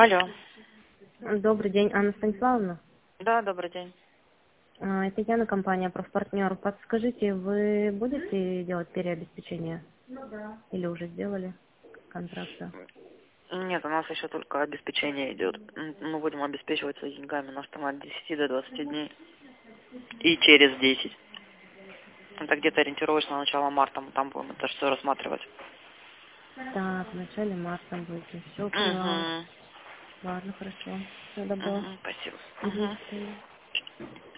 Алло. Добрый день, Анна Станиславовна. Да, добрый день. Это Яна, компания «Профпартнер». Подскажите, вы будете делать переобеспечение? Или уже сделали контракты? Нет, у нас еще только обеспечение идет. Мы будем обеспечиваться деньгами, у нас там от 10 до 20 дней. И через 10. Это где-то ориентировочно на начало марта мы там будем это все рассматривать. Так, в начале марта будете. Все, поняла. Угу. Ладно, хорошо. Все, добро. Спасибо. Угу, Угу. до свидания.